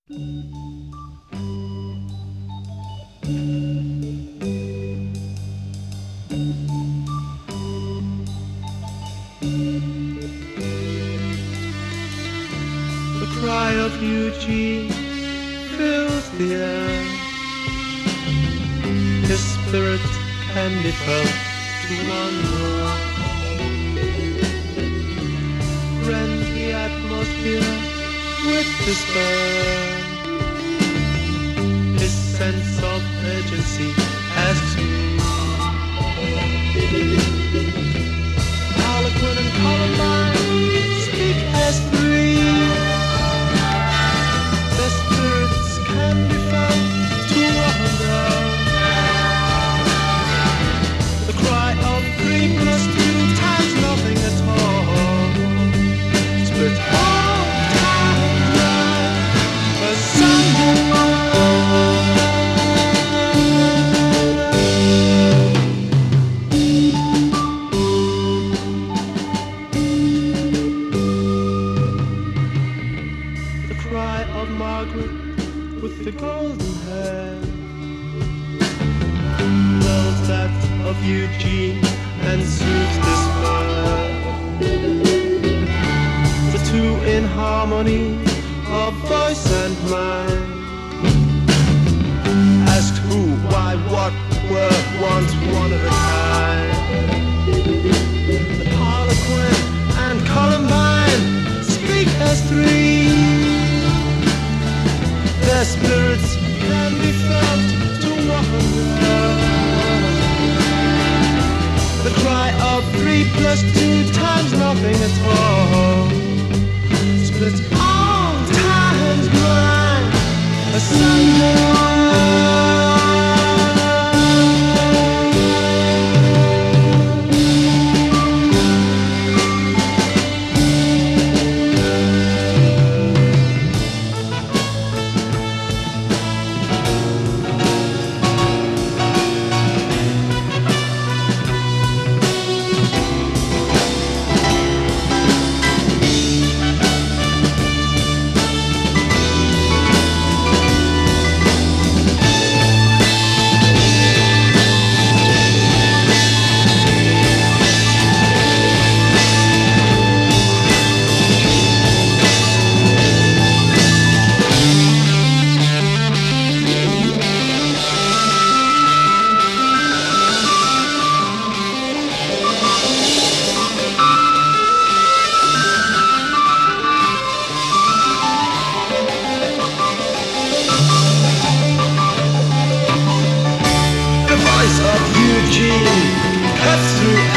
The cry of Eugene fills the air. His spirit can be felt to wander, rend the atmosphere with despair. His sense of urgency asks me. Harlequin and Columbine speak as three. Their spirits can be felt to wander. The cry of 3 plus 2 times nothing at all. Split all time right asunder. The cry of Margaret with the golden hair melts that of Eugene and soothes despair. The two in harmony of voice and mind asked who, why, what were once one at a time. The Harlequin and Columbine speak as three. Their spirits can be felt to wander. The cry of 3 plus 2 times nothing at all. Split all times blind asunder. Eugene cuts through